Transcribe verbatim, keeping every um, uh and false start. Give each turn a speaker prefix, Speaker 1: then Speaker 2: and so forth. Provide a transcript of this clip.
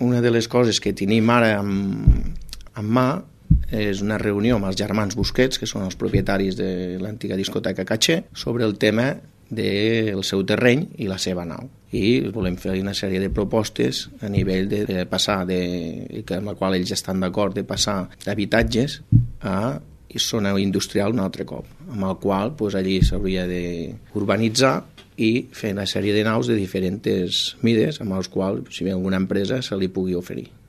Speaker 1: una de les coses que tenim ara en, en mà és una reunió amb els germans Busquets, que són els propietaris de l'antiga discoteca Caché, sobre el tema del seu terreny i la seva nau. I volem fer una sèrie de propostes a nivell de, de passar, de, amb la qual ells estan d'acord, de passar d'habitatges a zona industrial un altre cop, amb el qual pues, allí s'hauria d'urbanitzar i fer una sèrie de naus de diferents mides amb els quals, si ve alguna empresa, se li pugui oferir.